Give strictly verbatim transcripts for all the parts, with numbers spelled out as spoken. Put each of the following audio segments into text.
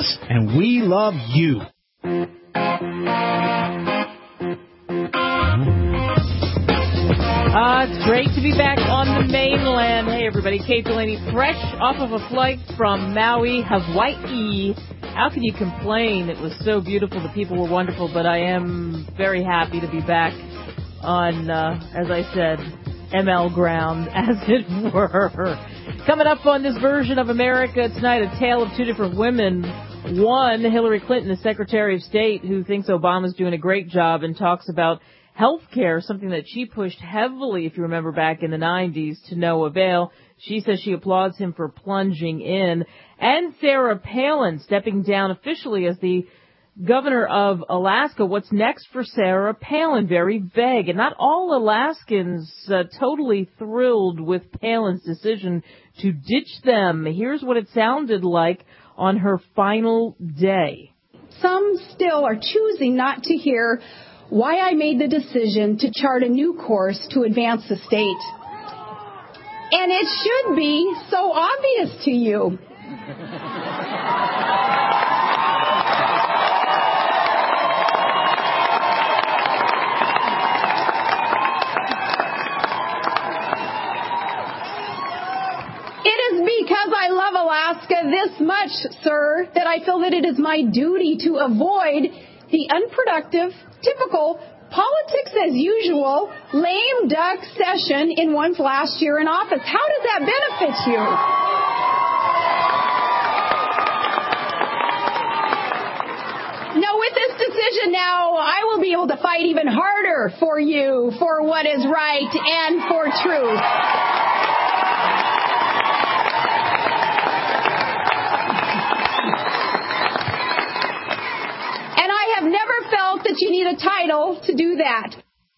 us, and we love you. Uh, it's great to be back on the mainland. Hey, everybody. Kate Delaney, fresh off of a flight from Maui, Hawaii. How can you complain? It was so beautiful. The people were wonderful, but I am very happy to be back on, uh, as I said, M L ground, as it were. Coming up on this version of America tonight, a tale of two different women. One, Hillary Clinton, the Secretary of State, who thinks Obama's doing a great job and talks about health care, something that she pushed heavily, if you remember, back in the nineties, to no avail. She says she applauds him for plunging in. And Sarah Palin stepping down officially as the governor of Alaska. What's next for Sarah Palin? Very vague. And not all Alaskans uh, totally thrilled with Palin's decision to ditch them. Here's what it sounded like on her final day. Some still are choosing not to hear why I made the decision to chart a new course to advance the state. And it should be so obvious to you. It is because I love Alaska this much, sir, that I feel that it is my duty to avoid the unproductive, typical, politics as usual, lame duck session in one's last year in office. How does that benefit you? No, with this decision now, I will be able to fight even harder for you, for what is right and for truth. Never felt that you need a title to do that.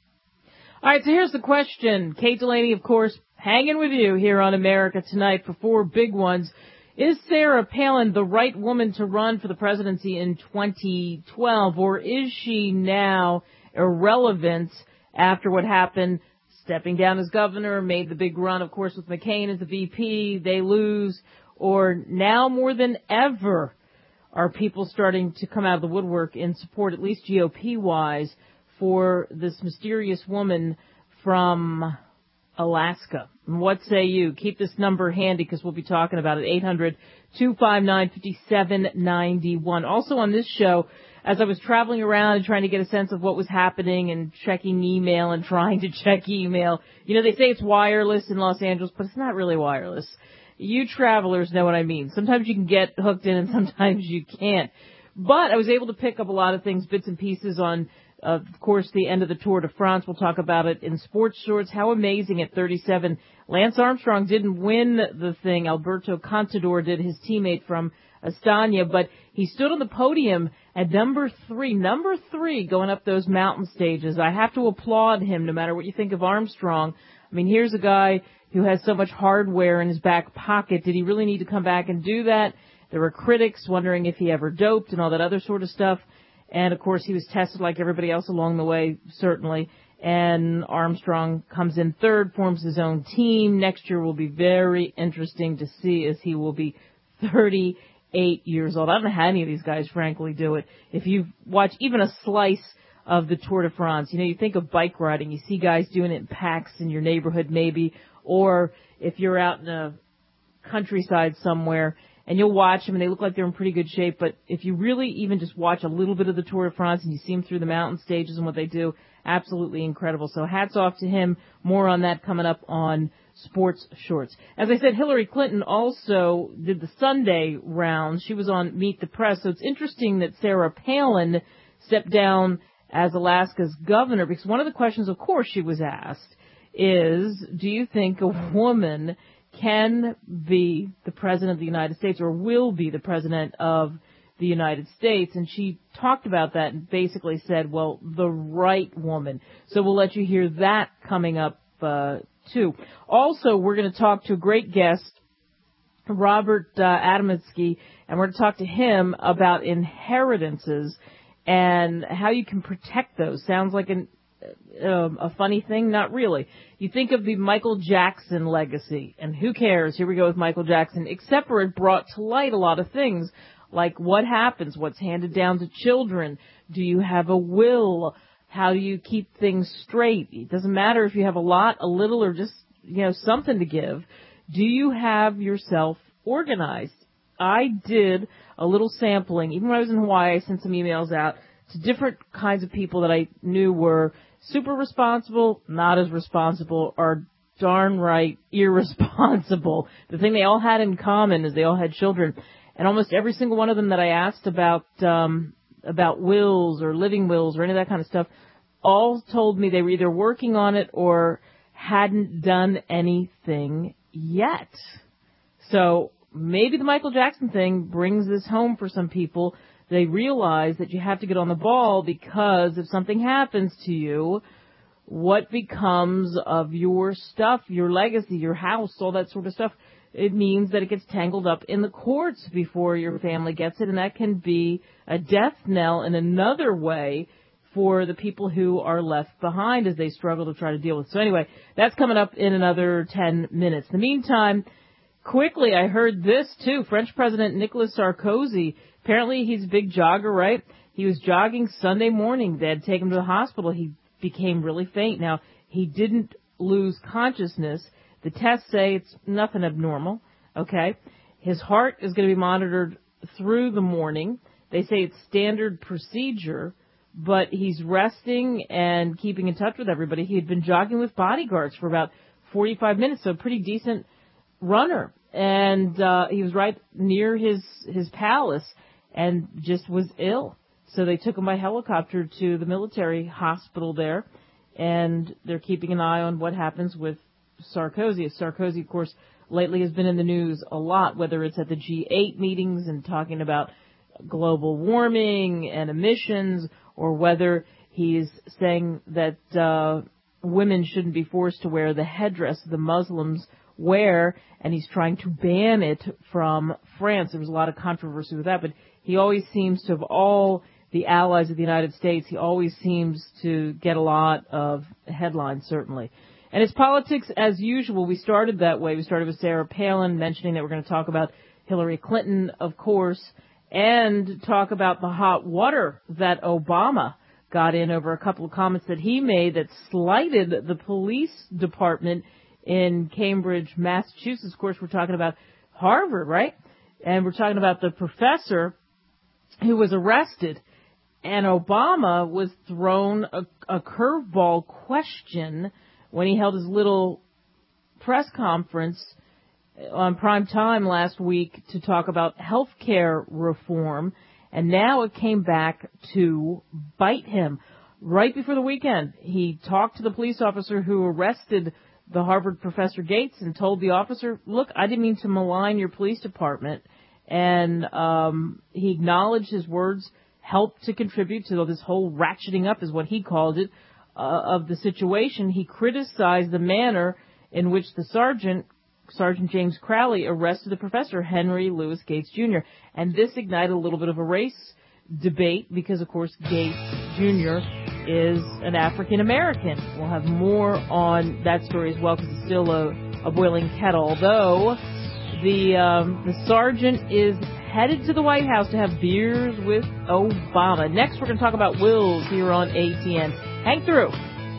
All right, so here's the question. Kate Delaney, of course, hanging with you here on America Tonight for four big ones. Is Sarah Palin the right woman to run for the presidency in twenty twelve, or is she now irrelevant after what happened, stepping down as governor, made the big run, of course, with McCain as the V P, they lose, or now more than ever are people starting to come out of the woodwork in support, at least G O P-wise, for this mysterious woman from Alaska? What say you? Keep this number handy because we'll be talking about it. eight hundred, two five nine, five seven nine one. Also on this show, as I was traveling around and trying to get a sense of what was happening and checking email and trying to check email, you know, they say it's wireless in Los Angeles, but it's not really wireless. You travelers know what I mean. Sometimes you can get hooked in and sometimes you can't. But I was able to pick up a lot of things, bits and pieces on, uh, of course, the end of the Tour de France. We'll talk about it in sports shorts. How amazing at thirty-seven. Lance Armstrong didn't win the thing. Alberto Contador did, his teammate from Astana. But he stood on the podium at number three. Number three going up those mountain stages. I have to applaud him no matter what you think of Armstrong. I mean, here's a guy who has so much hardware in his back pocket. Did he really need to come back and do that? There were critics wondering if he ever doped and all that other sort of stuff. And, of course, he was tested like everybody else along the way, certainly. And Armstrong comes in third, forms his own team. Next year will be very interesting to see as he will be thirty-eight years old. I don't know how any of these guys, frankly, do it. If you watch even a slice of the Tour de France, you know, you think of bike riding. You see guys doing it in packs in your neighborhood maybe, or if you're out in a countryside somewhere and you'll watch them and they look like they're in pretty good shape. But if you really even just watch a little bit of the Tour de France and you see them through the mountain stages and what they do, absolutely incredible. So hats off to him. More on that coming up on Sports Shorts. As I said, Hillary Clinton also did the Sunday round. She was on Meet the Press. So it's interesting that Sarah Palin stepped down as Alaska's governor, because one of the questions, of course, she was asked is, do you think a woman can be the president of the United States or will be the president of the United States? And she talked about that and basically said, well, the right woman. So we'll let you hear that coming up, uh, too. Also, we're going to talk to a great guest, Robert uh, Adamitsky, and we're going to talk to him about inheritances and how you can protect those. Sounds like an, uh, a funny thing? Not really. You think of the Michael Jackson legacy, and who cares? Here we go with Michael Jackson, except for it brought to light a lot of things, Like, what happens? What's handed down to children? Do you have a will? How do you keep things straight? It doesn't matter if you have a lot, a little, or just, you know, something to give. Do you have yourself organized? I did a little sampling. Even when I was in Hawaii, I sent some emails out to different kinds of people that I knew were super responsible, not as responsible, or darn right irresponsible. The thing they all had in common is they all had children. And almost every single one of them that I asked about um about wills or living wills or any of that kind of stuff all told me they were either working on it or hadn't done anything yet. So maybe the Michael Jackson thing brings this home for some people. They realize that you have to get on the ball, because if something happens to you, what becomes of your stuff, your legacy, your house, all that sort of stuff? It means that it gets tangled up in the courts before your family gets it, and that can be a death knell in another way for the people who are left behind as they struggle to try to deal with it. So anyway, that's coming up in another ten minutes. In the meantime, quickly, I heard this too. French President Nicolas Sarkozy, apparently he's a big jogger, right? He was jogging Sunday morning. They had to take him to the hospital. He became really faint. Now, he didn't lose consciousness. The tests say it's nothing abnormal, okay? His heart is going to be monitored through the morning. They say it's standard procedure, but he's resting and keeping in touch with everybody. He had been jogging with bodyguards for about forty-five minutes, so a pretty decent runner. And uh he was right near his his palace and just was ill. So they took him by helicopter to the military hospital there, and they're keeping an eye on what happens with Sarkozy. Sarkozy, of course, lately has been in the news a lot, whether it's at the G eight meetings and talking about global warming and emissions, or whether he's saying that uh women shouldn't be forced to wear the headdress the Muslims wear, and he's trying to ban it from France. There was a lot of controversy with that, but he always seems to, of all the allies of the United States, he always seems to get a lot of headlines, certainly. And it's politics as usual. We started that way. We started with Sarah Palin mentioning that we're going to talk about Hillary Clinton, of course, and talk about the hot water that Obama got in over a couple of comments that he made that slighted the police department in Cambridge, Massachusetts. Of course, we're talking about Harvard, right? And we're talking about the professor who was arrested. And Obama was thrown a, a curveball question when he held his little press conference on prime time last week to talk about health care reform. And now it came back to bite him. Right before the weekend, he talked to the police officer who arrested the Harvard professor Gates and told the officer, look, I didn't mean to malign your police department. And um he acknowledged his words helped to contribute to this whole ratcheting up, is what he called it, uh, of the situation. He criticized the manner in which the sergeant, Sergeant James Crowley, arrested the professor, Henry Louis Gates Junior And this ignited a little bit of a race debate because, of course, Gates Junior is an African-American. We'll have more on that story as well because it's still a, a boiling kettle. Although the um, the sergeant is headed to the White House to have beers with Obama. Next, we're going to talk about wills here on A T N. Hang through.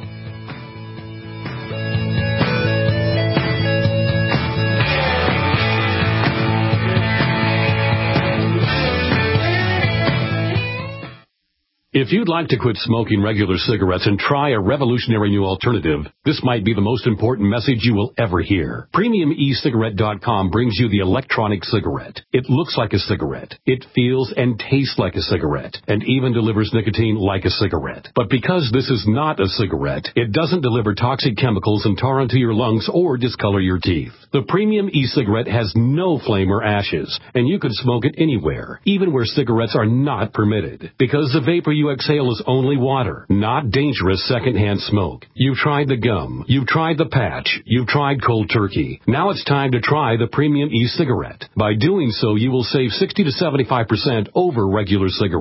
If you'd like to quit smoking regular cigarettes and try a revolutionary new alternative, this might be the most important message you will ever hear. Premium E Cigarette dot com brings you the electronic cigarette. It looks like a cigarette. It feels and tastes like a cigarette, and even delivers nicotine like a cigarette. But because this is not a cigarette, it doesn't deliver toxic chemicals and tar into your lungs or discolor your teeth. The Premium E-Cigarette has no flame or ashes, and you could smoke it anywhere, even where cigarettes are not permitted, because the vapor you exhale is only water, not dangerous secondhand smoke. You've tried the gum, you've tried the patch, you've tried cold turkey. Now it's time to try the Premium E-Cigarette. By doing so, you will save sixty to seventy-five percent over regular cigarettes.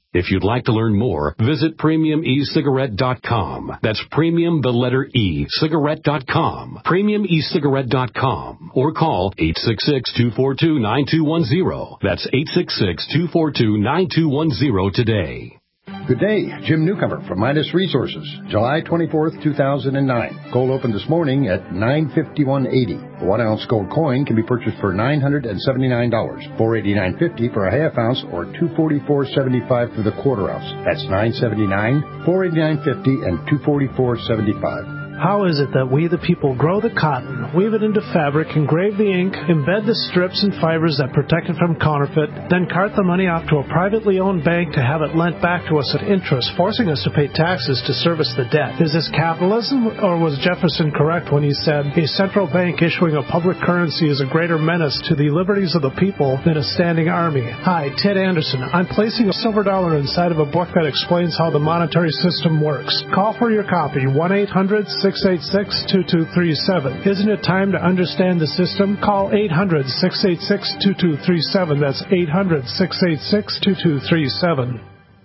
If you'd like to learn more, visit premium e cigarette dot com. That's premium, the letter E, cigarette dot com. premium e cigarette dot com. Or call eight six six, two four two, nine two one zero. That's eight six six, two four two, nine two one zero today. Good day, Jim Newcomer from Midas Resources, July twenty-fourth, two thousand nine. Gold opened this morning at nine fifty-one eighty. A one-ounce gold coin can be purchased for nine hundred seventy-nine dollars, four eighty-nine fifty for a half ounce, or two forty-four seventy-five for the quarter ounce. That's nine seventy-nine, four eighty-nine fifty, and two forty-four seventy-five. How is it that we, the people, grow the cotton, weave it into fabric, engrave the ink, embed the strips and fibers that protect it from counterfeit, then cart the money off to a privately owned bank to have it lent back to us at interest, forcing us to pay taxes to service the debt? Is this capitalism, or was Jefferson correct when he said, a central bank issuing a public currency is a greater menace to the liberties of the people than a standing army? Hi, Ted Anderson. I'm placing a silver dollar inside of a book that explains how the monetary system works. Call for your copy, one eight hundred, six eight six, two two three seven. Isn't it time to understand the system? Call eight hundred, six eight six, two two three seven. That's eight hundred, six eight six, two two three seven.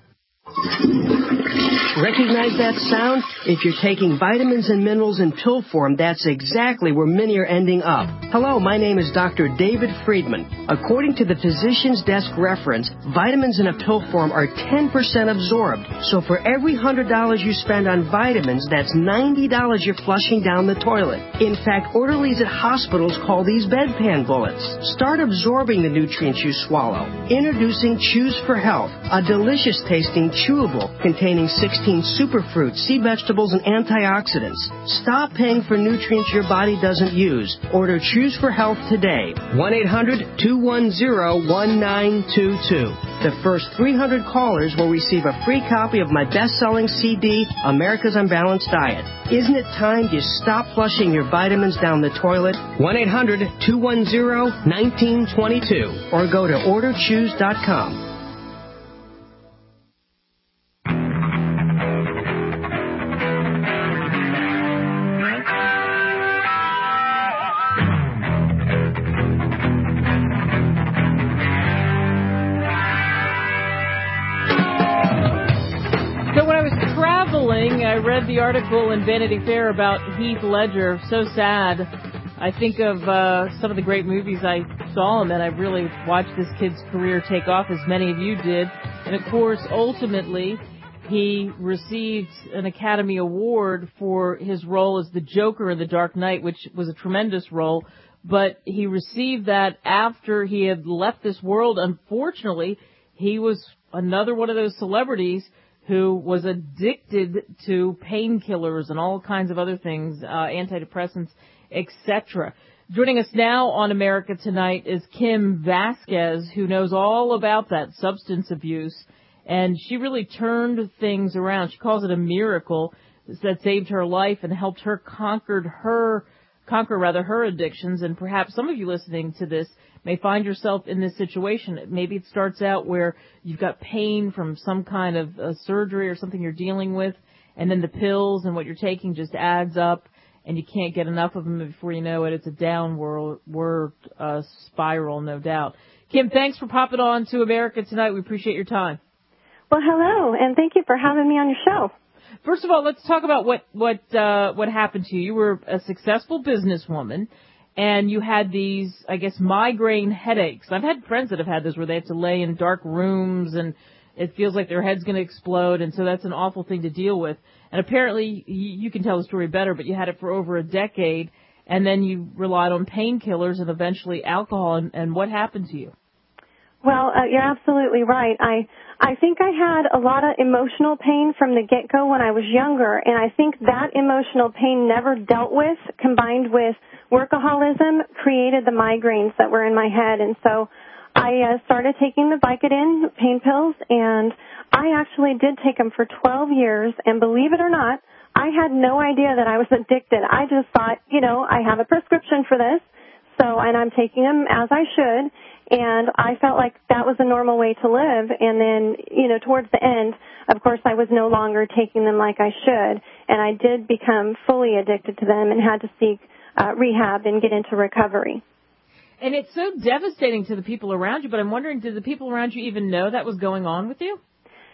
Recognize that sound? If you're taking vitamins and minerals in pill form, that's exactly where many are ending up. Hello, my name is Doctor David Friedman. According to the Physician's Desk reference, vitamins in a pill form are ten percent absorbed. So for every one hundred dollars you spend on vitamins, that's ninety dollars you're flushing down the toilet. In fact, orderlies at hospitals call these bedpan bullets. Start absorbing the nutrients you swallow. Introducing Chews for Health, a delicious tasting chewable containing sixteen superfruits, sea vegetables, and antioxidants. Stop paying for nutrients your body doesn't use. Order Chews for Health today. one eight hundred, two one zero, one nine two two. The first three hundred callers will receive a free copy of my best-selling C D, America's Unbalanced Diet. Isn't it time you stop flushing your vitamins down the toilet? one eight hundred, two one zero, one nine two two. Or go to order chews dot com. I read the article in Vanity Fair about Heath Ledger. So sad. I think of uh, some of the great movies I saw him in. I really watched this kid's career take off, as many of you did. And, of course, ultimately, he received an Academy Award for his role as the Joker in The Dark Knight, which was a tremendous role. But he received that after he had left this world. Unfortunately, he was another one of those celebrities who was addicted to painkillers and all kinds of other things, uh, antidepressants, et cetera. Joining us now on America Tonight is Kim Vasquez, who knows all about that substance abuse, and she really turned things around. She calls it a miracle that saved her life and helped her conquer her, conquer rather her addictions. And perhaps some of you listening to this may find yourself in this situation. Maybe it starts out where you've got pain from some kind of uh, surgery or something you're dealing with, and then the pills and what you're taking just adds up, and you can't get enough of them. Before you know it, it's a downward word, uh, spiral, no doubt. Kim, thanks for popping on to America Tonight. We appreciate your time. Well, hello, and thank you for having me on your show. First of all, let's talk about what what uh, what happened to you. You were a successful businesswoman, and you had these, I guess, migraine headaches. I've had friends that have had this where they have to lay in dark rooms and it feels like their head's going to explode, and so that's an awful thing to deal with. And apparently, you can tell the story better, but you had it for over a decade, and then you relied on painkillers and eventually alcohol, and, and what happened to you? Well, uh, you're absolutely right. I I think I had a lot of emotional pain from the get-go when I was younger, and I think that emotional pain never dealt with, combined with workaholism, created the migraines that were in my head. And so I uh, started taking the Vicodin pain pills, and I actually did take them for twelve years, and believe it or not, I had no idea that I was addicted. I just thought, you know, I have a prescription for this, so, and I'm taking them as I should. And I felt like that was a normal way to live. And then, you know, towards the end, of course, I was no longer taking them like I should. And I did become fully addicted to them and had to seek uh, rehab and get into recovery. And it's so devastating to the people around you, but I'm wondering, did the people around you even know that was going on with you?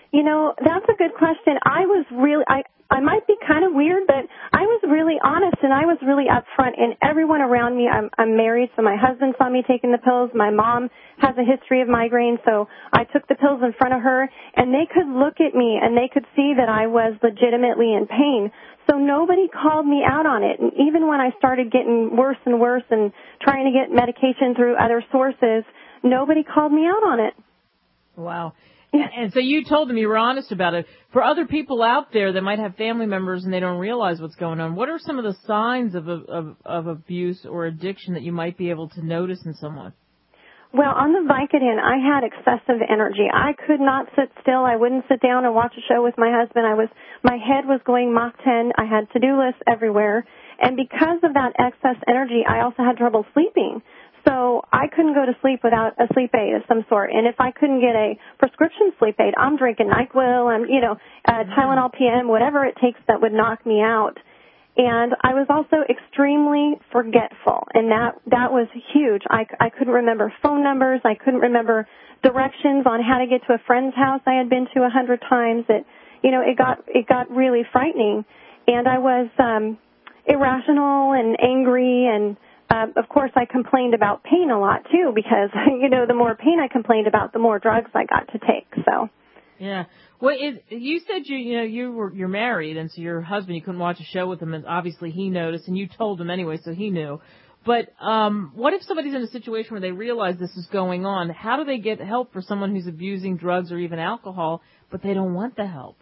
You know, that's a good question. I was really, I, I might be kind of weird, but I was really honest and I was really upfront. And everyone around me, I'm, I'm married, so my husband saw me taking the pills. My mom has a history of migraine, so I took the pills in front of her, and they could look at me and they could see that I was legitimately in pain. So nobody called me out on it. And even when I started getting worse and worse and trying to get medication through other sources, nobody called me out on it. Wow. And so you told them you were honest about it. For other people out there that might have family members and they don't realize what's going on, what are some of the signs of, of, of abuse or addiction that you might be able to notice in someone? Well, on the Vicodin, I had excessive energy. I could not sit still. I wouldn't sit down and watch a show with my husband. I was, my head was going Mach ten. I had to-do lists everywhere. And because of that excess energy, I also had trouble sleeping. So I couldn't go to sleep without a sleep aid of some sort. And if I couldn't get a prescription sleep aid, I'm drinking NyQuil and, you know, uh, Tylenol P M, whatever it takes that would knock me out. And I was also extremely forgetful, and that that was huge. I, I couldn't remember phone numbers. I couldn't remember directions on how to get to a friend's house I had been to a hundred times. It, you know, it got it got really frightening, and I was um, irrational and angry, and uh, of course I complained about pain a lot too, because you know the more pain I complained about, the more drugs I got to take. So. Yeah. Well, it, you said you you know you were you're married, and so your husband, you couldn't watch a show with him, and obviously he noticed, and you told him anyway, so he knew. But um, what if somebody's in a situation where they realize this is going on? How do they get help for someone who's abusing drugs or even alcohol, but they don't want the help?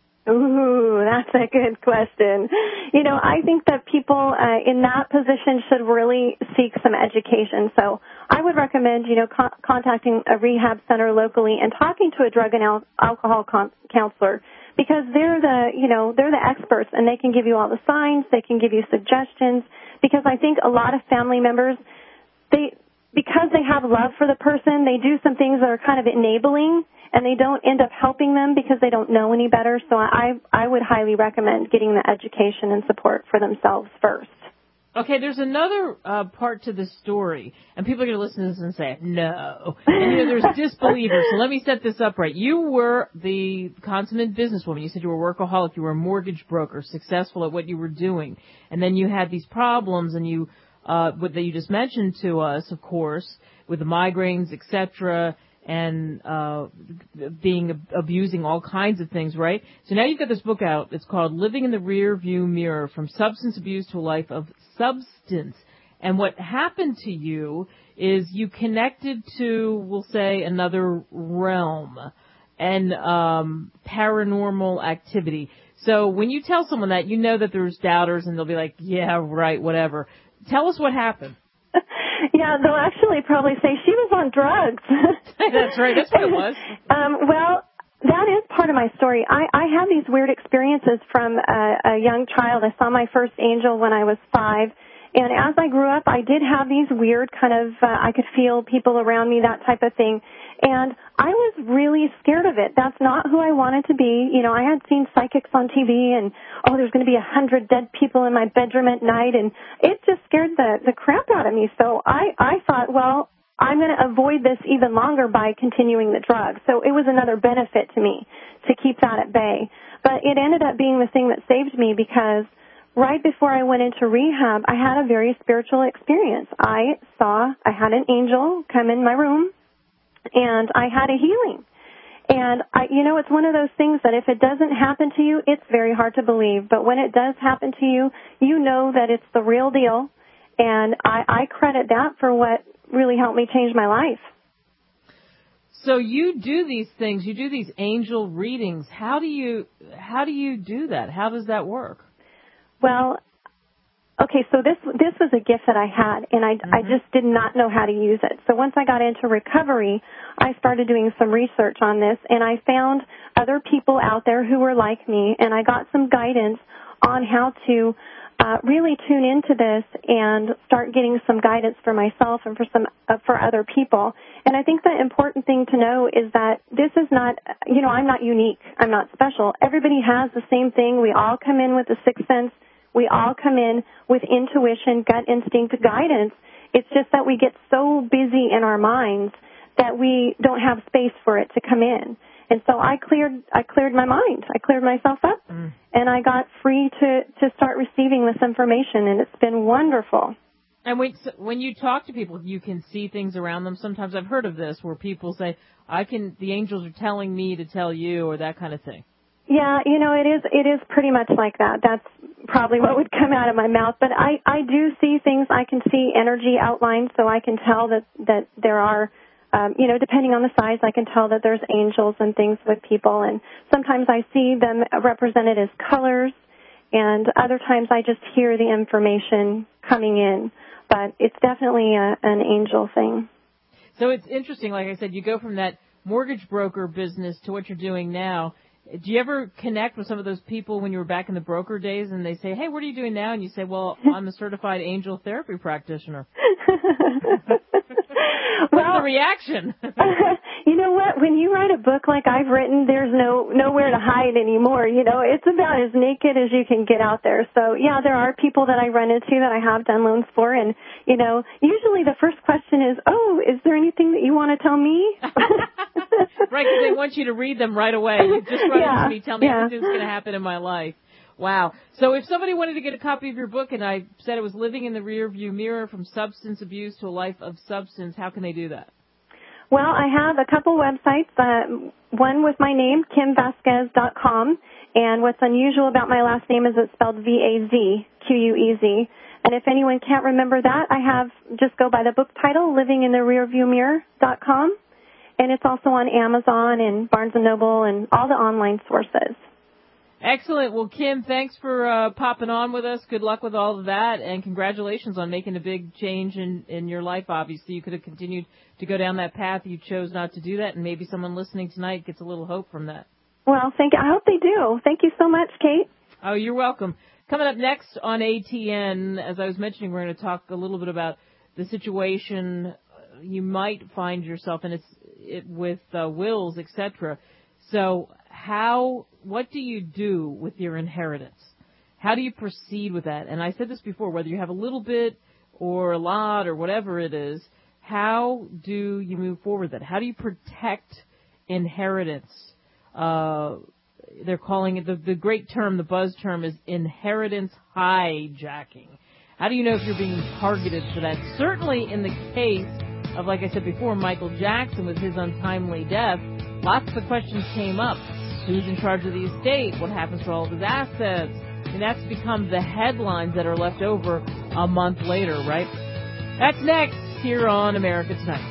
Ooh, that's a good question. You know, I think that people uh, in that position should really seek some education. So I would recommend, you know, co- contacting a rehab center locally and talking to a drug and al- alcohol con- counselor, because they're the, you know, they're the experts, and they can give you all the signs, they can give you suggestions, because I think a lot of family members, they, because they have love for the person, they do some things that are kind of enabling, and they don't end up helping them because they don't know any better. So I, I would highly recommend getting the education and support for themselves first. Okay, there's another uh, part to this story, and people are going to listen to this and say, no. And, you know, there's disbelievers. So let me set this up right. You were the consummate businesswoman. You said you were a workaholic. You were a mortgage broker, successful at what you were doing. And then you had these problems, and you, uh, that you just mentioned to us, of course, with the migraines, et cetera, and uh being abusing all kinds of things, right? So now you've got this book out. It's called Living in the Rear View Mirror, From Substance Abuse to a Life of Substance. And what happened to you is you connected to, we'll say, another realm and um paranormal activity. So when you tell someone that, you know that there's doubters, and they'll be like, yeah, right, whatever. Tell us what happened. Yeah, they'll actually probably say she was on drugs. That's right. That's what it was. um, well, that is part of my story. I, I have these weird experiences from a, a young child. I saw my first angel when I was five. And as I grew up, I did have these weird kind of, uh, I could feel people around me, that type of thing. And I was really scared of it. That's not who I wanted to be. You know, I had seen psychics on T V, and, oh, there's going to be a hundred dead people in my bedroom at night, and it just scared the, the crap out of me. So I, I thought, well, I'm going to avoid this even longer by continuing the drug. So it was another benefit to me to keep that at bay. But it ended up being the thing that saved me, because right before I went into rehab, I had a very spiritual experience. I saw, I had an angel come in my room, and I had a healing. And, I, you know, it's one of those things that if it doesn't happen to you, it's very hard to believe. But when it does happen to you, you know that it's the real deal. And I, I credit that for what really helped me change my life. So you do these things, you do these angel readings. How do you, how do you do that? How does that work? Well, okay, so this this was a gift that I had, and I, mm-hmm. I just did not know how to use it. So once I got into recovery, I started doing some research on this, and I found other people out there who were like me, and I got some guidance on how to uh, really tune into this and start getting some guidance for myself and for some uh, for other people. And I think the important thing to know is that this is not, you know, I'm not unique. I'm not special. Everybody has the same thing. We all come in with a sixth sense. We all come in with intuition, gut instinct, guidance. It's just that we get so busy in our minds that we don't have space for it to come in. And so I cleared I cleared my mind. I cleared myself up, mm. and I got free to, to start receiving this information, and it's been wonderful. And when, when you talk to people, you can see things around them. Sometimes I've heard of this where people say, I can, the angels are telling me to tell you, or that kind of thing. Yeah, you know, it is it is pretty much like that. That's probably what would come out of my mouth. But I, I do see things. I can see energy outlines, so I can tell that, that there are, um, you know, depending on the size, I can tell that there's angels and things with people. And sometimes I see them represented as colors, and other times I just hear the information coming in. But it's definitely a, an angel thing. So it's interesting, like I said, you go from that mortgage broker business to what you're doing now. Do you ever connect with some of those people when you were back in the broker days and they say, hey, what are you doing now? And you say, well, I'm a certified angel therapy practitioner. What's well, the reaction? You know what? When you write a book like I've written, there's no nowhere to hide anymore. You know, it's about as naked as you can get out there. So, yeah, there are people that I run into that I have done loans for. And, you know, usually the first question is, oh, is there anything that you want to tell me? Right, because they want you to read them right away. You just run yeah, into me, tell me yeah. everything's going to happen in my life. Wow. So if somebody wanted to get a copy of your book, and I said it was Living in the Rearview Mirror from Substance Abuse to a Life of Substance, how can they do that? Well, I have a couple websites, uh, one with my name, kim vasquez dot com, and what's unusual about my last name is it's spelled V A Z Q U E Z. And if anyone can't remember that, I have, just go by the book title, living in the rearview mirror dot com. And it's also on Amazon and Barnes and Noble and all the online sources. Excellent. Well, Kim, thanks for uh, popping on with us. Good luck with all of that, and congratulations on making a big change in, in your life, obviously. You could have continued to go down that path. You chose not to do that, and maybe someone listening tonight gets a little hope from that. Well, thank you. I hope they do. Thank you so much, Kate. Oh, you're welcome. Coming up next on A T N, as I was mentioning, we're going to talk a little bit about the situation you might find yourself in it's, it, with uh, wills, et cetera. So how, what do you do with your inheritance? How do you proceed with that? And I said this before, whether you have a little bit or a lot or whatever it is, how do you move forward with that? How do you protect inheritance? Uh, they're calling it, the, the great term, the buzz term is inheritance hijacking. How do you know if you're being targeted for that? Certainly in the case of, like I said before, Michael Jackson with his untimely death, lots of the questions came up. Who's in charge of the estate? What happens to all of his assets? And that's become the headlines that are left over a month later, right? That's next here on America Tonight.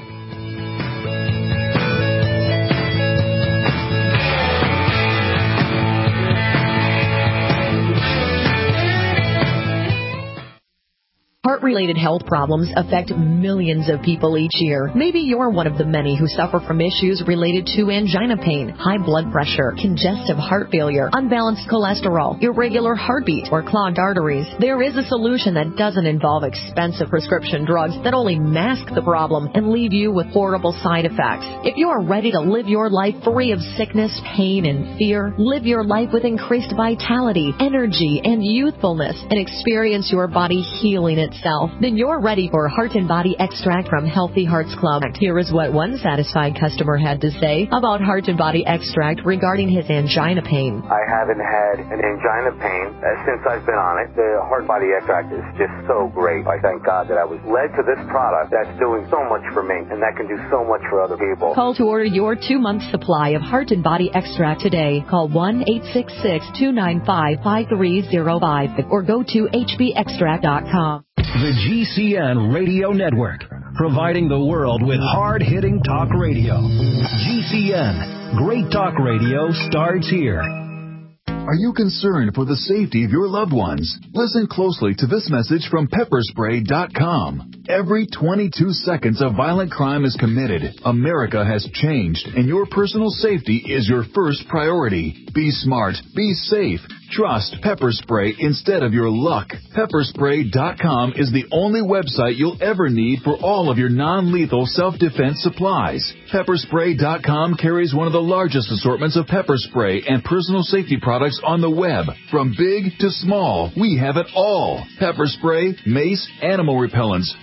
Heart-related health problems affect millions of people each year. Maybe you're one of the many who suffer from issues related to angina pain, high blood pressure, congestive heart failure, unbalanced cholesterol, irregular heartbeat, or clogged arteries. There is a solution that doesn't involve expensive prescription drugs that only mask the problem and leave you with horrible side effects. If you are ready to live your life free of sickness, pain, and fear, live your life with increased vitality, energy, and youthfulness, and experience your body healing itself, then you're ready for Heart and Body Extract from Healthy Hearts Club. Here is what one satisfied customer had to say about Heart and Body Extract regarding his angina pain. I haven't had an angina pain since I've been on it. The Heart and Body Extract is just so great. I thank God that I was led to this product that's doing so much for me and that can do so much for other people. Call to order your two-month supply of Heart and Body Extract today. Call one eight six six, two nine five, five three zero five or go to h b extract dot com. The G C N Radio Network, providing the world with hard-hitting talk radio. G C N, great talk radio starts here. Are you concerned for the safety of your loved ones? Listen closely to this message from pepper spray dot com. Every twenty-two seconds a violent crime is committed. America has changed, and your personal safety is your first priority. Be smart. Be safe. Trust Pepper Spray instead of your luck. pepper spray dot com is the only website you'll ever need for all of your non-lethal self-defense supplies. pepper spray dot com carries one of the largest assortments of pepper spray and personal safety products on the web. From big to small, we have it all. Pepper spray, mace, animal repellents,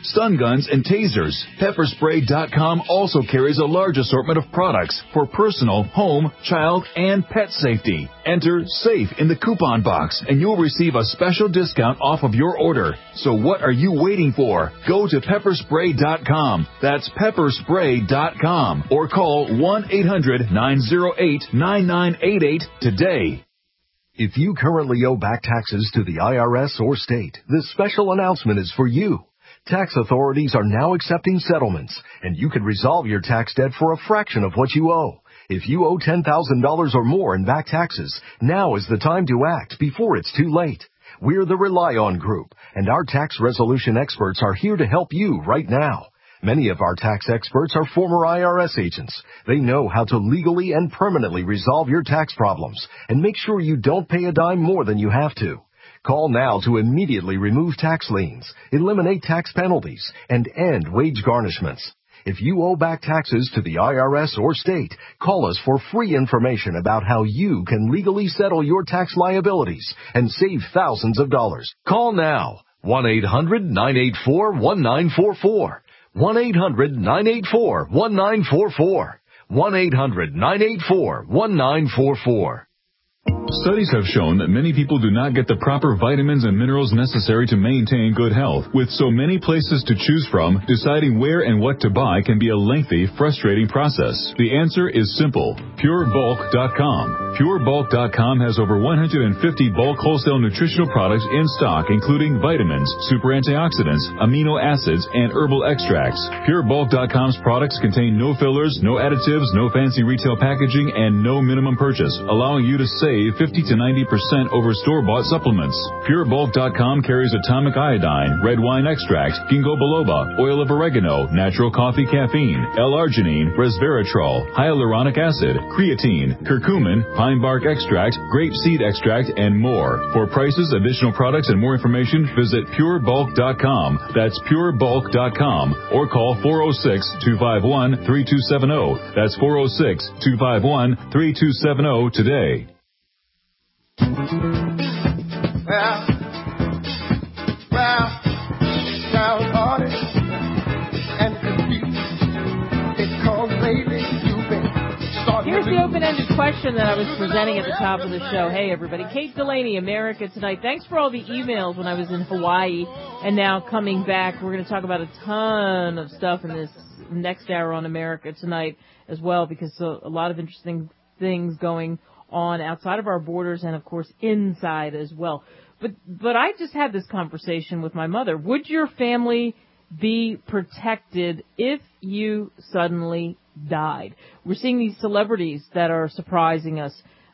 stun guns, and tasers. Pepper Spray dot com also carries a large assortment of products for personal, home, child, and pet safety. Enter SAFE in the coupon box, and you'll receive a special discount off of your order. So what are you waiting for? Go to Pepper Spray dot com. That's Pepper Spray dot com. Or call one eight hundred nine oh eight nine nine eight eight today. If you currently owe back taxes to the I R S or state, this special announcement is for you. Tax authorities are now accepting settlements, and you can resolve your tax debt for a fraction of what you owe. If you owe ten thousand dollars or more in back taxes, now is the time to act before it's too late. We're the Rely On Group, and our tax resolution experts are here to help you right now. Many of our tax experts are former I R S agents. They know how to legally and permanently resolve your tax problems and make sure you don't pay a dime more than you have to. Call now to immediately remove tax liens, eliminate tax penalties, and end wage garnishments. If you owe back taxes to the I R S or state, call us for free information about how you can legally settle your tax liabilities and save thousands of dollars. Call now, one eight hundred nine eight four one nine four four. one eight hundred nine eight four one nine four four. one eight hundred nine eight four one nine four four. Studies have shown that many people do not get the proper vitamins and minerals necessary to maintain good health. With so many places to choose from, deciding where and what to buy can be a lengthy, frustrating process. The answer is simple. Pure Bulk dot com. Pure Bulk dot com has over one hundred fifty bulk wholesale nutritional products in stock, including vitamins, super antioxidants, amino acids, and herbal extracts. Pure Bulk dot com's products contain no fillers, no additives, no fancy retail packaging, and no minimum purchase, allowing you to save fifty to ninety percent over store-bought supplements. Pure Bulk dot com carries atomic iodine, red wine extract, ginkgo biloba, oil of oregano, natural coffee caffeine, L-arginine, resveratrol, hyaluronic acid, creatine, curcumin, pine bark extract, grape seed extract, and more. For prices, additional products, and more information, visit Pure Bulk dot com. That's Pure Bulk dot com. Or call four oh six, two five one, three two seven oh. That's four oh six, two five one, three two seven oh today. Well, well, downhearted and confused because lately you've been starting. Here's the open-ended question that I was presenting at the top of the show. Hey, everybody. Kate Delaney, America Tonight. Thanks for all the emails when I was in Hawaii and now coming back. We're going to talk about a ton of stuff in this next hour on America Tonight as well, because a lot of interesting things going on outside of our borders and, of course, inside as well. But but I just had this conversation with my mother. Would your family be protected if you suddenly died? We're seeing these celebrities that are surprising us.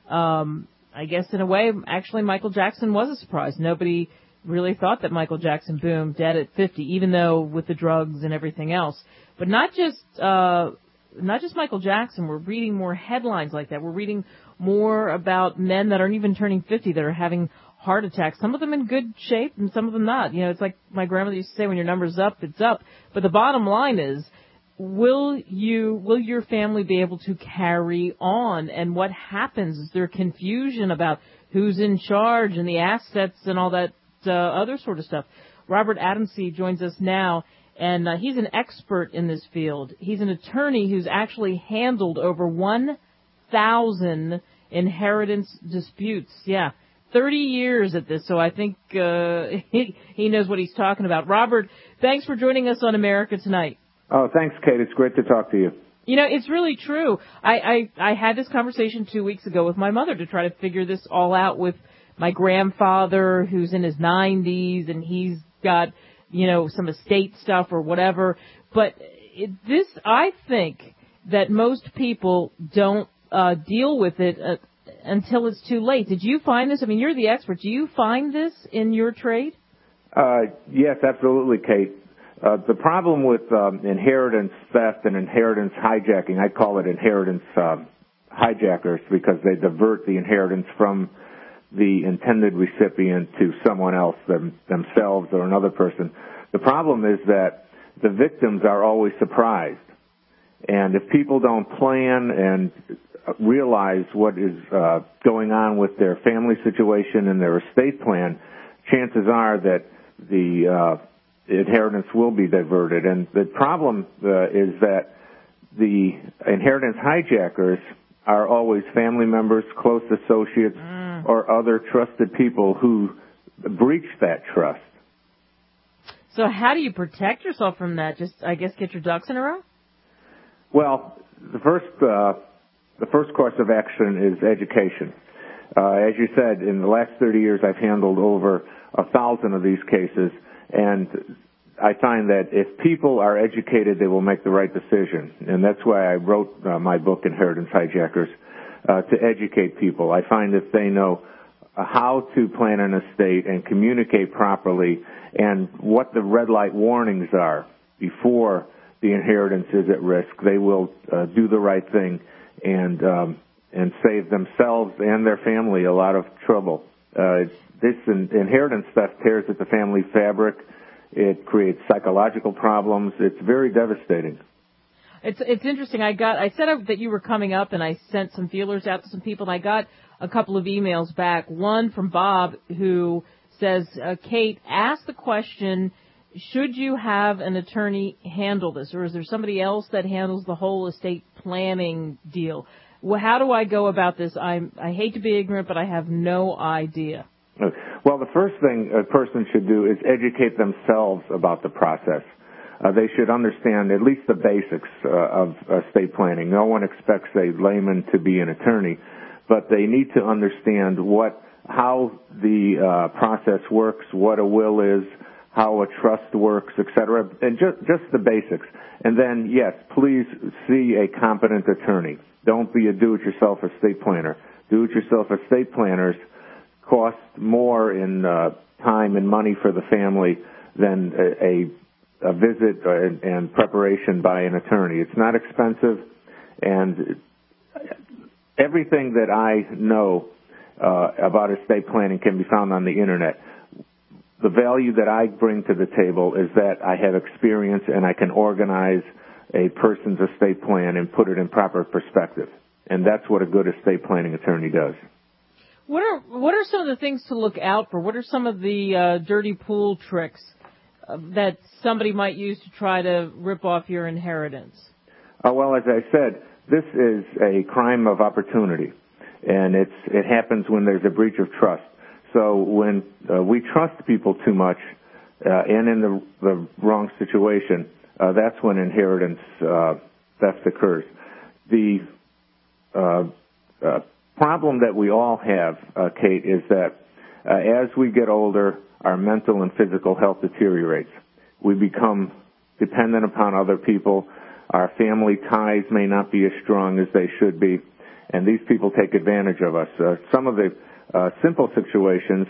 Um, I guess in a way, actually, Michael Jackson was a surprise. Nobody really thought that Michael Jackson, boom, dead at fifty, even though with the drugs and everything else. But not just uh, not just Michael Jackson. We're reading more headlines like that. We're reading more about men that aren't even turning fifty that are having heart attacks. Some of them in good shape and some of them not. You know, it's like my grandmother used to say, when your number's up, it's up. But the bottom line is, will you, will your family be able to carry on? And what happens? Is there confusion about who's in charge and the assets and all that uh, other sort of stuff? Robert Adamsey joins us now, and uh, he's an expert in this field. He's an attorney who's actually handled over one thousand inheritance disputes. Yeah, thirty years at this, so I think uh, he, he knows what he's talking about. Robert, thanks for joining us on America Tonight. Oh, thanks, Kate. It's great to talk to you. You know, it's really true. I, I, I had this conversation two weeks ago with my mother to try to figure this all out with my grandfather, who's in his nineties, and he's got, you know, some estate stuff or whatever. But it, this, I think that most people don't Uh, deal with it uh, until it's too late. Did you find this? I mean, you're the expert. Do you find this in your trade? Uh, yes, absolutely, Kate. Uh, the problem with um, inheritance theft and inheritance hijacking, I call it inheritance uh, hijackers, because they divert the inheritance from the intended recipient to someone else, them, themselves or another person. The problem is that the victims are always surprised. And if people don't plan and realize what is uh, going on with their family situation and their estate plan, chances are that the uh, inheritance will be diverted. And the problem uh, is that the inheritance hijackers are always family members, close associates, mm. or other trusted people who breach that trust. So how do you protect yourself from that? Just, I guess, get your ducks in a row? Well, the first uh, the first course of action is education. Uh, as you said, in the last thirty years, I've handled over a thousand of these cases, and I find that if people are educated, they will make the right decision. And that's why I wrote uh, my book, Inheritance Hijackers, uh, to educate people. I find if they know how to plan an estate and communicate properly and what the red light warnings are before the inheritance is at risk, they will uh, do the right thing and um, and save themselves and their family a lot of trouble. Uh, this in, inheritance theft tears at the family fabric. It creates psychological problems. It's very devastating. It's it's interesting. I got I said that you were coming up, and I sent some feelers out to some people, and I got a couple of emails back. One from Bob, who says, uh, Kate, ask the question, should you have an attorney handle this, or is there somebody else that handles the whole estate planning deal? Well, how do I go about this? I'm, I hate to be ignorant, but I have no idea. Well, the first thing a person should do is educate themselves about the process. Uh, they should understand at least the basics uh, of estate planning. No one expects a layman to be an attorney, but they need to understand what, how the uh, process works, what a will is, how a trust works, et cetera, and just, just the basics. And then, yes, please see a competent attorney. Don't be a do-it-yourself estate planner. Do-it-yourself estate planners cost more in uh, time and money for the family than a, a, a visit and, and preparation by an attorney. It's not expensive, and everything that I know uh, about estate planning can be found on the Internet. The value that I bring to the table is that I have experience and I can organize a person's estate plan and put it in proper perspective. And that's what a good estate planning attorney does. What are what are some of the things to look out for? What are some of the uh, dirty pool tricks uh, that somebody might use to try to rip off your inheritance? Uh, well, as I said, this is a crime of opportunity, and it's it happens when there's a breach of trust. So when uh, we trust people too much uh, and in the, the wrong situation, uh, that's when inheritance uh, theft occurs. The uh, uh, problem that we all have, uh, Kate, is that uh, as we get older, our mental and physical health deteriorates. We become dependent upon other people. Our family ties may not be as strong as they should be, and these people take advantage of us. Uh, some of the uh, simple situations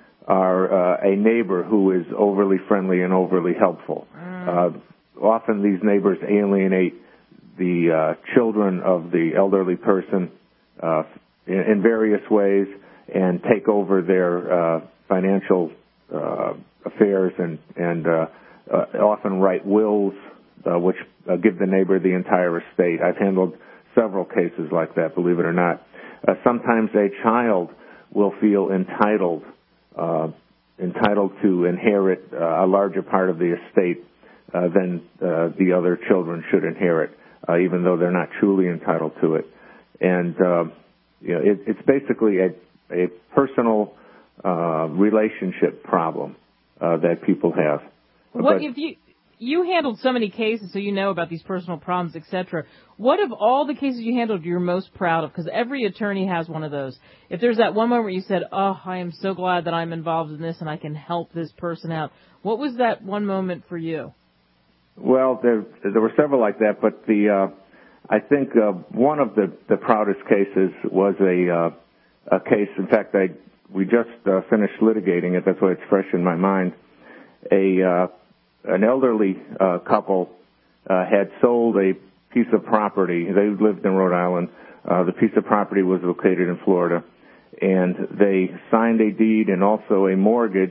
are uh, a neighbor who is overly friendly and overly helpful. Mm. Uh, often these neighbors alienate the uh, children of the elderly person uh, in, in various ways and take over their uh, financial uh, affairs and, and uh, uh, often write wills uh, which uh, give the neighbor the entire estate. I've handled several cases like that, believe it or not. Uh, sometimes a child will feel entitled uh, entitled to inherit uh, a larger part of the estate uh, than uh, the other children should inherit, uh, even though they're not truly entitled to it. And uh, you know, it, it's basically a, a personal uh, relationship problem uh, that people have. What but, if you you handled so many cases, so you know about these personal problems, et cetera. What of all the cases you handled you're most proud of? Because every attorney has one of those. If there's that one moment where you said, "Oh, I am so glad that I'm involved in this and I can help this person out," what was that one moment for you? Well, there there were several like that, but the uh, I think uh, one of the, the proudest cases was a uh, a case. In fact, I we just uh, finished litigating it. That's why it's fresh in my mind. A uh, an elderly uh, couple uh, had sold a piece of property. They lived in Rhode Island. Uh, the piece of property was located in Florida, and they signed a deed and also a mortgage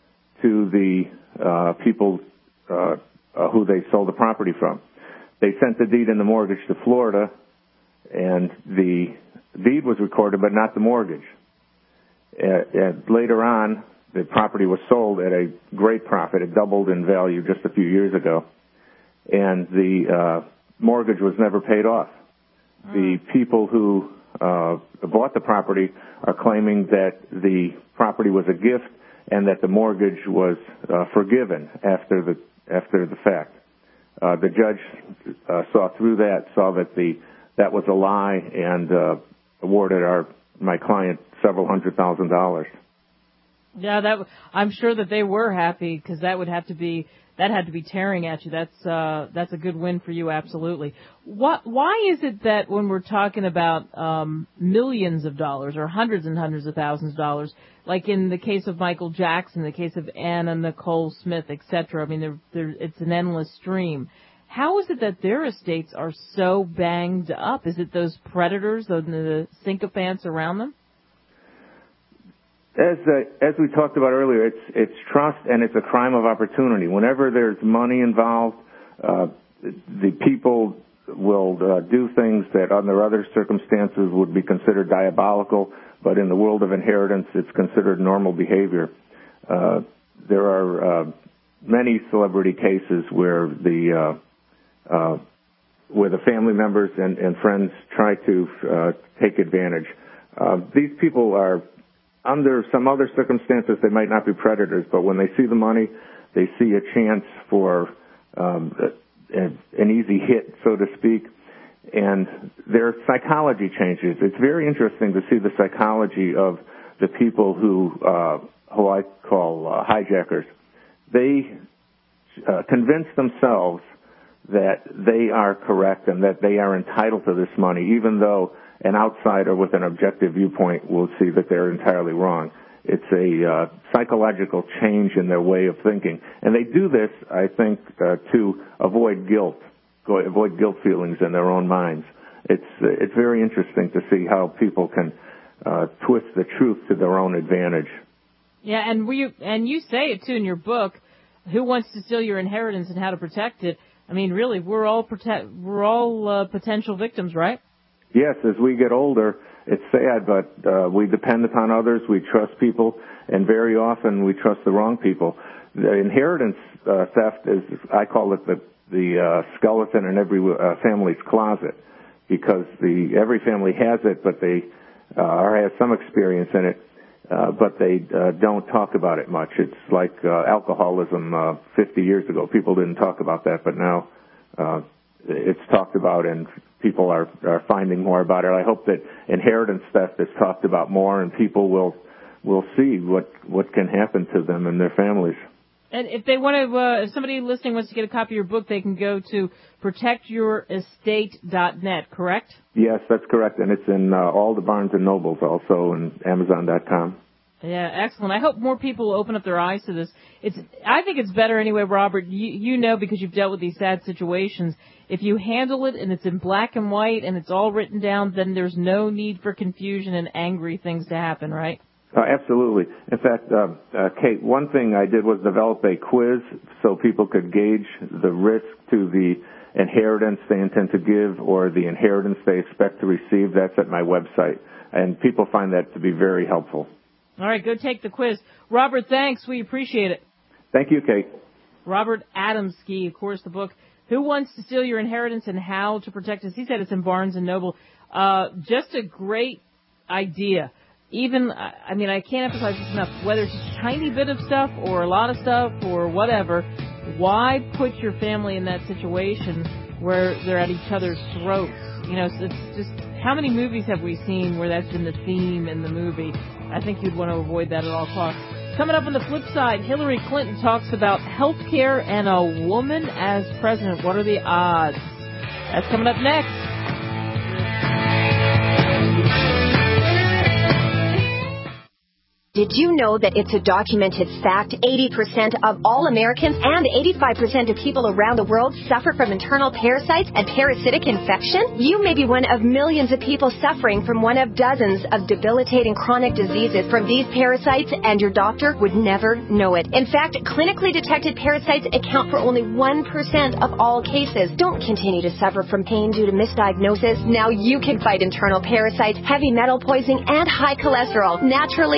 to the uh, people uh, uh, who they sold the property from. They sent the deed and the mortgage to Florida, and the deed was recorded, but not the mortgage. Uh, and later on, the property was sold at a great profit. It doubled in value just a few years ago, and the uh, mortgage was never paid off. Mm. The people who uh, bought the property are claiming that the property was a gift and that the mortgage was uh, forgiven after the after the fact. Uh, the judge uh, saw through that, saw that the that was a lie, and uh, awarded our my client several hundred thousand dollars. Yeah, that I'm sure that they were happy, because that would have to be that had to be tearing at you. That's uh, that's a good win for you, absolutely. What? Why is it that when we're talking about um, millions of dollars or hundreds and hundreds of thousands of dollars, like in the case of Michael Jackson, the case of Anna Nicole Smith, et cetera, I mean, they're, they're, it's an endless stream. How is it that their estates are so banged up? Is it those predators, the, the sycophants around them? As uh, as we talked about earlier, it's it's trust and it's a crime of opportunity. Whenever there's money involved, uh, the people will uh, do things that under other circumstances would be considered diabolical, but in the world of inheritance, it's considered normal behavior. Uh, there are uh, many celebrity cases where the uh, uh, where the family members and, and friends try to uh, take advantage. Uh, these people are, under some other circumstances, they might not be predators, but when they see the money, they see a chance for um, a, an easy hit, so to speak, and their psychology changes. It's very interesting to see the psychology of the people who, uh, who I call uh, hijackers. They uh, convince themselves that they are correct and that they are entitled to this money, even though an outsider with an objective viewpoint will see that they're entirely wrong. It's a uh, psychological change in their way of thinking. And they do this, I think, uh, to avoid guilt, go, avoid guilt feelings in their own minds. It's uh, it's very interesting to see how people can uh, twist the truth to their own advantage. Yeah, and we and you say it, too, in your book, Who Wants to Steal Your Inheritance and How to Protect It. I mean, really, we're all prote- we're all uh, potential victims, right? Yes, as we get older, it's sad, but uh, we depend upon others, we trust people, and very often we trust the wrong people. The inheritance uh, theft is, I call it the, the uh, skeleton in every uh, family's closet, because the every family has it, but they uh, or has some experience in it, uh, but they uh, don't talk about it much. It's like uh, alcoholism uh, fifty years ago. People didn't talk about that, but now uh, it's talked about, and people are, are finding more about it. I hope that inheritance theft is talked about more, and people will will see what, what can happen to them and their families. And if they want to, uh, if somebody listening wants to get a copy of your book, they can go to protect your estate dot net, correct? Yes, that's correct, and it's in uh, all the Barnes and Nobles, also, and Amazon dot com. Yeah, excellent. I hope more people will open up their eyes to this. It's, I think it's better anyway, Robert. You, you know, because you've dealt with these sad situations. If you handle it and it's in black and white and it's all written down, then there's no need for confusion and angry things to happen, right? Uh, absolutely. In fact, uh, uh, Kate, one thing I did was develop a quiz so people could gauge the risk to the inheritance they intend to give or the inheritance they expect to receive. That's at my website, and people find that to be very helpful. All right, go take the quiz. Robert, thanks. We appreciate it. Thank you, Kate. Robert Adamski, of course, the book, Who Wants to Steal Your Inheritance and How to Protect It. He said it's in Barnes and Noble. Uh, just a great idea. Even, I mean, I can't emphasize this enough, whether it's just a tiny bit of stuff or a lot of stuff or whatever, why put your family in that situation where they're at each other's throats? You know, it's, it's just, how many movies have we seen where that's been the theme in the movie? I think you'd want to avoid that at all costs. Coming up on the flip side, Hillary Clinton talks about health care and a woman as president. What are the odds? That's coming up next. Did you know that it's a documented fact eighty percent of all Americans and eighty-five percent of people around the world suffer from internal parasites and parasitic infection? You may be one of millions of people suffering from one of dozens of debilitating chronic diseases from these parasites, and your doctor would never know it. In fact, clinically detected parasites account for only one percent of all cases. Don't continue to suffer from pain due to misdiagnosis. Now you can fight internal parasites, heavy metal poisoning, and high cholesterol naturally and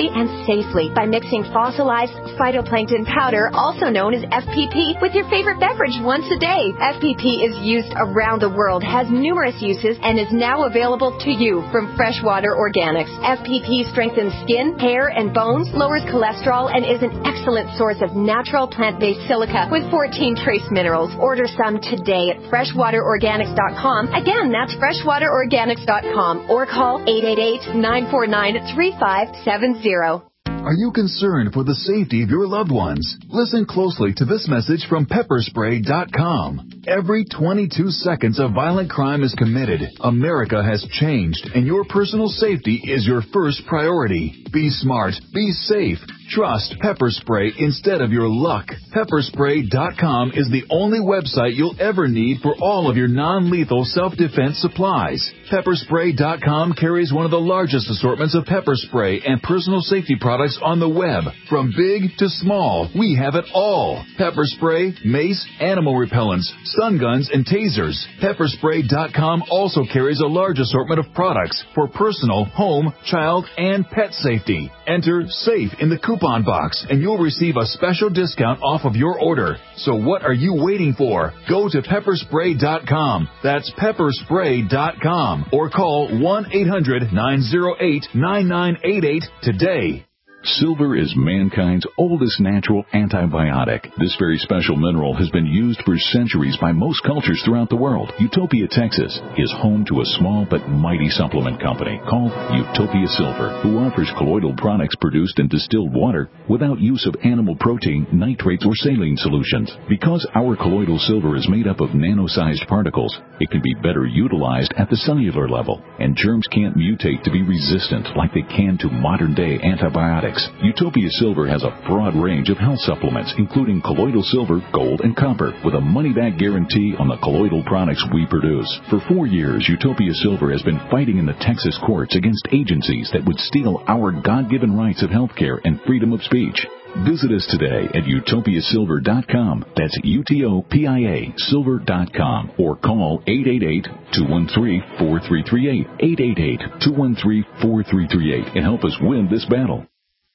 safely by mixing fossilized phytoplankton powder, also known as F P P, with your favorite beverage once a day. F P P is used around the world, has numerous uses, and is now available to you from Freshwater Organics. F P P strengthens skin, hair, and bones, lowers cholesterol, and is an excellent source of natural plant-based silica with fourteen trace minerals. Order some today at freshwater organics dot com. Again, that's freshwater organics dot com, or call eight eight eight, nine four nine, three five seven zero. Are you concerned for the safety of your loved ones? Listen closely to this message from pepper spray dot com. Every twenty-two seconds a violent crime is committed. America has changed, and your personal safety is your first priority. Be smart. Be safe. Trust Pepper Spray instead of your luck. pepper spray dot com is the only website you'll ever need for all of your non-lethal self-defense supplies. pepper spray dot com carries one of the largest assortments of pepper spray and personal safety products on the web. From big to small, we have it all. Pepper spray, mace, animal repellents, stun guns, and tasers. pepper spray dot com also carries a large assortment of products for personal, home, child, and pet safety. Enter SAFE in the coupon box, and you'll receive a special discount off of your order. So what are you waiting for? Go to pepper spray dot com. That's pepper spray dot com. Or call one eight hundred, nine oh eight, nine nine eight eight today. Silver is mankind's oldest natural antibiotic. This very special mineral has been used for centuries by most cultures throughout the world. Utopia, Texas is home to a small but mighty supplement company called Utopia Silver, who offers colloidal products produced in distilled water without use of animal protein, nitrates, or saline solutions. Because our colloidal silver is made up of nano-sized particles, it can be better utilized at the cellular level, and germs can't mutate to be resistant like they can to modern-day antibiotics. Utopia Silver has a broad range of health supplements, including colloidal silver, gold, and copper, with a money-back guarantee on the colloidal products we produce. For four years, Utopia Silver has been fighting in the Texas courts against agencies that would steal our God-given rights of health care and freedom of speech. Visit us today at utopia silver dot com. That's U T O P I A silver dot com. Or call eight eight eight, two one three, four three three eight, eight eight eight, two one three, four three three eight, and help us win this battle.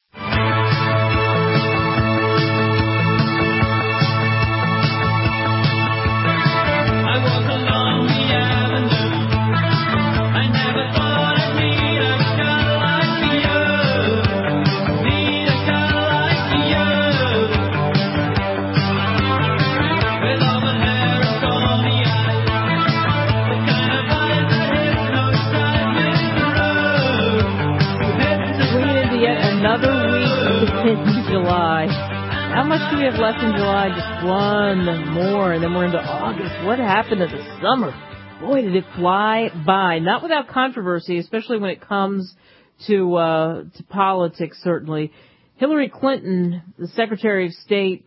July. How much do we have left in July? Just one more, and then we're into August. What happened to the summer? Boy, did it fly by. Not without controversy, especially when it comes to uh, to politics, certainly. Hillary Clinton, the Secretary of State,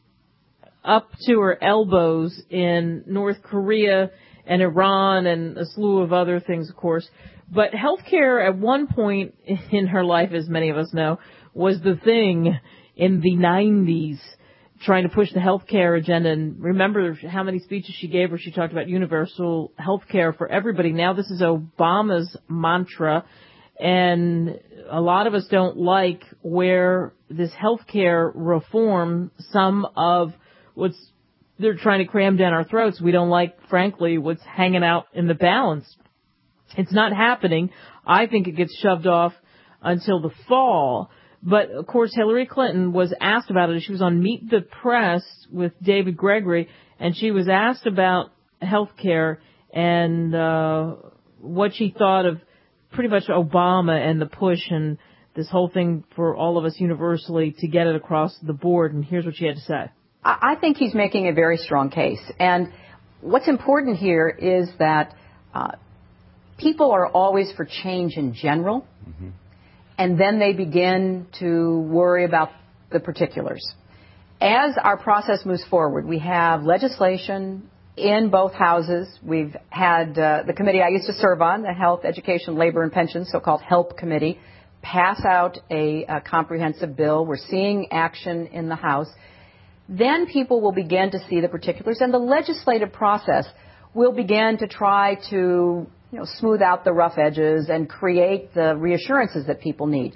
up to her elbows in North Korea and Iran and a slew of other things, of course. But healthcare at one point in her life, as many of us know, was the thing in the nineties, trying to push the healthcare agenda. And remember how many speeches she gave where she talked about universal healthcare for everybody. Now this is Obama's mantra, and a lot of us don't like where this healthcare reform, some of what's they're trying to cram down our throats. We don't like, frankly, what's hanging out in the balance. It's not happening. I think it gets shoved off until the fall. But, of course, Hillary Clinton was asked about it. She was on Meet the Press with David Gregory, and she was asked about health care and uh, what she thought of pretty much Obama and the push and this whole thing for all of us universally to get it across the board. And here's what she had to say. I think he's making a very strong case. And what's important here is that uh, people are always for change in general. Mm-hmm. And then they begin to worry about the particulars. As our process moves forward, we have legislation in both houses. We've had uh, the committee I used to serve on, the Health, Education, Labor, and Pensions, so-called HELP committee, pass out a, a comprehensive bill. We're seeing action in the House. Then people will begin to see the particulars, and the legislative process will begin to try to you know, smooth out the rough edges and create the reassurances that people need.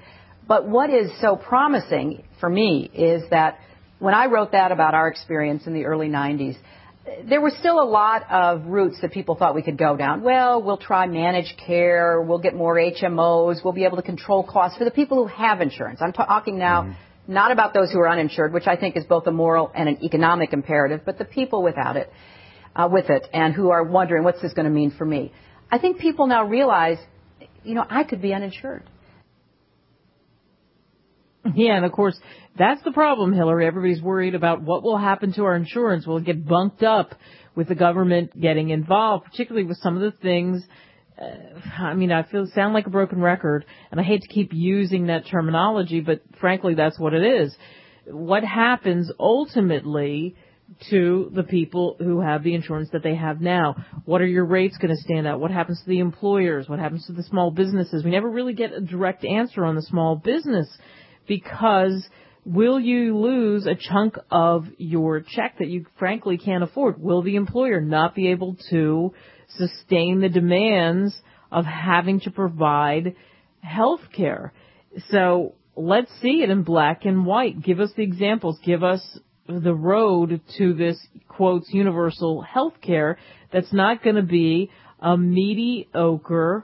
But what is so promising for me is that when I wrote that about our experience in the early nineties, there was still a lot of routes that people thought we could go down. Well, we'll try managed care. We'll get more H M Os. We'll be able to control costs for the people who have insurance. I'm talking now mm-hmm. not about those who are uninsured, which I think is both a moral and an economic imperative, but the people without it, uh, with it, and who are wondering, what's this going to mean for me? I think people now realize, you know, I could be uninsured. Yeah, and of course, that's the problem, Hillary. Everybody's worried about what will happen to our insurance. Will it get bunked up with the government getting involved, particularly with some of the things. Uh, I mean, I feel sound like a broken record, and I hate to keep using that terminology, but frankly, that's what it is. What happens ultimately to the people who have the insurance that they have now? What are your rates going to stand out? What happens to the employers? What happens to the small businesses? We never really get a direct answer on the small business. Because will you lose a chunk of your check that you frankly can't afford? Will the employer not be able to sustain the demands of having to provide health care? So let's see it in black and white. Give us the examples. Give us the road to this, quotes, universal health care that's not going to be a mediocre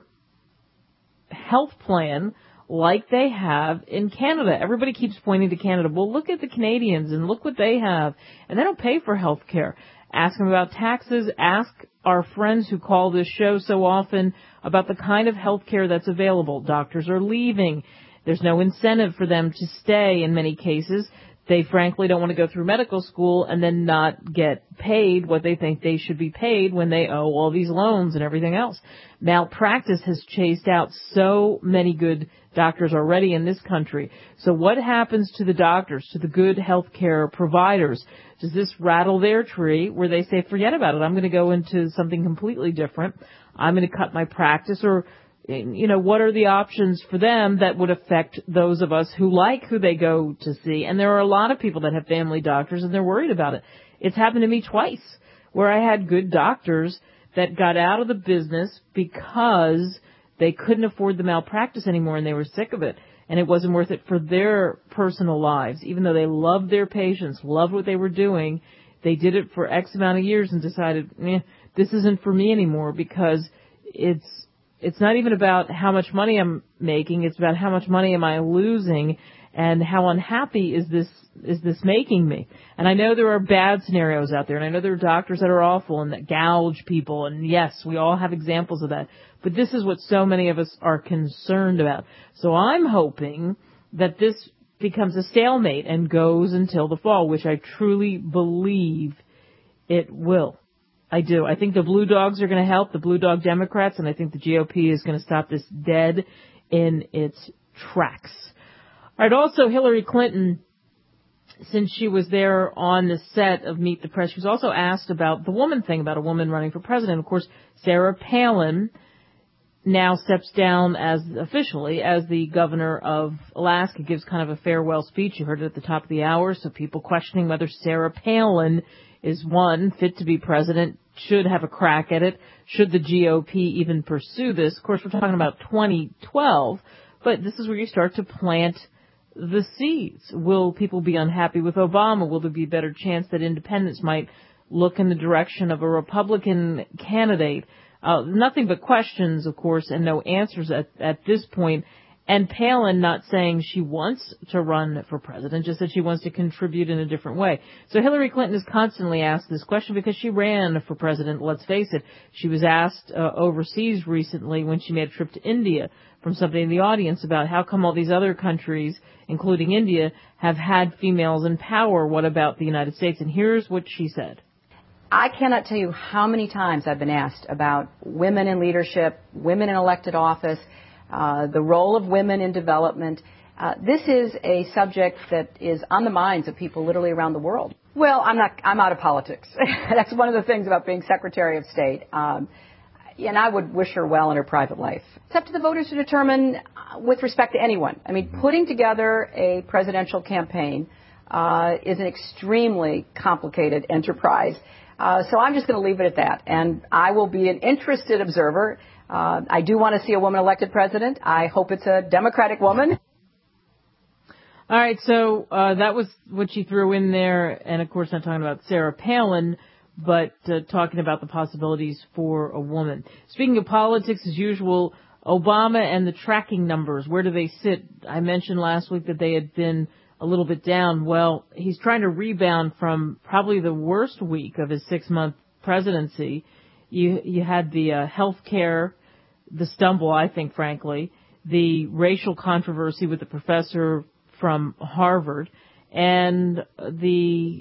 health plan like they have in Canada. Everybody keeps pointing to Canada. Well, look at the Canadians and look what they have. And they don't pay for health care. Ask them about taxes. Ask our friends who call this show so often about the kind of health care that's available. Doctors are leaving. There's no incentive for them to stay in many cases. They frankly don't want to go through medical school and then not get paid what they think they should be paid when they owe all these loans and everything else. Malpractice has chased out so many good doctors already in this country. So what happens to the doctors, to the good health care providers? Does this rattle their tree where they say, forget about it, I'm going to go into something completely different. I'm going to cut my practice? Or, you know, what are the options for them that would affect those of us who like who they go to see? And there are a lot of people that have family doctors and they're worried about it. It's happened to me twice where I had good doctors that got out of the business because they couldn't afford the malpractice anymore and they were sick of it. And it wasn't worth it for their personal lives. Even though they loved their patients, loved what they were doing, they did it for X amount of years and decided, eh, this isn't for me anymore, because it's It's not even about how much money I'm making. It's about how much money am I losing and how unhappy is this is this making me. And I know there are bad scenarios out there, and I know there are doctors that are awful and that gouge people, and yes, we all have examples of that. But this is what so many of us are concerned about. So I'm hoping that this becomes a stalemate and goes until the fall, which I truly believe it will. I do. I think the Blue Dogs are going to help, the Blue Dog Democrats, and I think the G O P is going to stop this dead in its tracks. All right, also Hillary Clinton, since she was there on the set of Meet the Press, she was also asked about the woman thing, about a woman running for president. Of course, Sarah Palin now steps down as officially as the governor of Alaska, gives kind of a farewell speech. You heard it at the top of the hour, so people questioning whether Sarah Palin is, one, fit to be president, should have a crack at it, should the G O P even pursue this. Of course, we're talking about twenty twelve, but this is where you start to plant the seeds. Will people be unhappy with Obama? Will there be a better chance that independents might look in the direction of a Republican candidate? Uh, nothing but questions, of course, and no answers at, at this point. And Palin not saying she wants to run for president, just that she wants to contribute in a different way. So Hillary Clinton is constantly asked this question because she ran for president, let's face it. She was asked uh, overseas recently when she made a trip to India from somebody in the audience about how come all these other countries, including India, have had females in power. What about the United States? And here's what she said. I cannot tell you how many times I've been asked about women in leadership, women in elected office, Uh, the role of women in development. Uh, this is a subject that is on the minds of people literally around the world. Well, I'm not, I'm out of politics. That's one of the things about being Secretary of State. Um, and I would wish her well in her private life. It's up to the voters to determine uh, with respect to anyone. I mean, putting together a presidential campaign uh, is an extremely complicated enterprise. Uh, so I'm just going to leave it at that. And I will be an interested observer. Uh, I do want to see a woman elected president. I hope it's a Democratic woman. All right, so uh, that was what she threw in there, and of course not talking about Sarah Palin, but uh, talking about the possibilities for a woman. Speaking of politics, as usual, Obama and the tracking numbers, where do they sit? I mentioned last week that they had been a little bit down. Well, he's trying to rebound from probably the worst week of his six-month presidency. You, you had the uh, health care, the stumble, I think, frankly, the racial controversy with the professor from Harvard, and the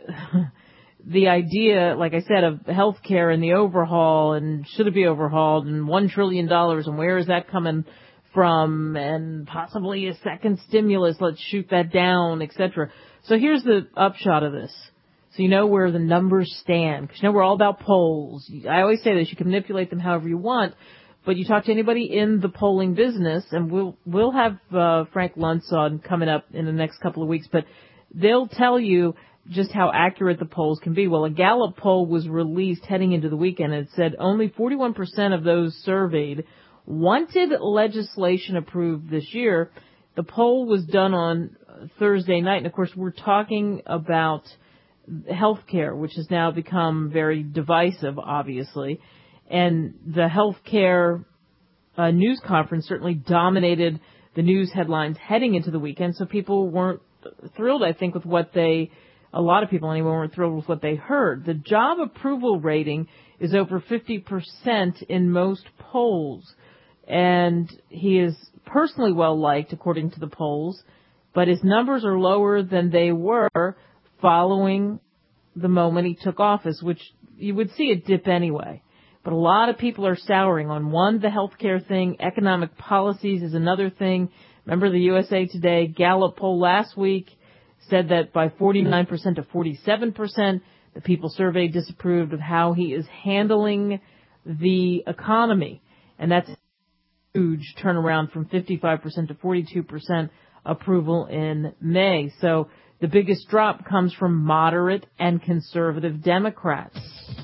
the idea, like I said, of healthcare and the overhaul, and should it be overhauled, and one trillion dollars, and where is that coming from, and possibly a second stimulus, let's shoot that down, et cetera. So here's the upshot of this. So you know where the numbers stand, because you know we're all about polls. I always say this, you can manipulate them however you want, but you talk to anybody in the polling business, and we'll we'll have uh, Frank Luntz on coming up in the next couple of weeks, but they'll tell you just how accurate the polls can be. Well, a Gallup poll was released heading into the weekend, and it said only forty-one percent of those surveyed wanted legislation approved this year. The poll was done on Thursday night, and of course we're talking about health care, which has now become very divisive, obviously. And the health care uh, news conference certainly dominated the news headlines heading into the weekend, so people weren't thrilled, I think, with what they, a lot of people anyway, weren't thrilled with what they heard. The job approval rating is over fifty percent in most polls, and he is personally well-liked, according to the polls, but his numbers are lower than they were following the moment he took office, which you would see a dip anyway. But a lot of people are souring on, one, the healthcare thing. Economic policies is another thing. Remember the U S A Today Gallup poll last week said that by forty-nine percent to forty-seven percent, the people surveyed disapproved of how he is handling the economy. And that's a huge turnaround from fifty-five percent to forty-two percent approval in May. So the biggest drop comes from moderate and conservative Democrats.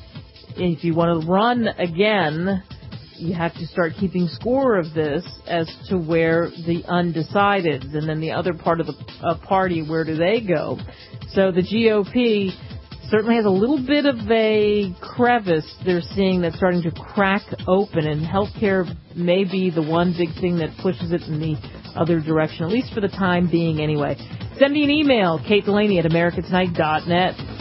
If you want to run again, you have to start keeping score of this as to where the undecideds, and then the other part of the uh, party, where do they go? So the G O P certainly has a little bit of a crevice they're seeing that's starting to crack open, and healthcare may be the one big thing that pushes it in the other direction, at least for the time being anyway. Send me an email, Kate Delaney at america tonight dot net.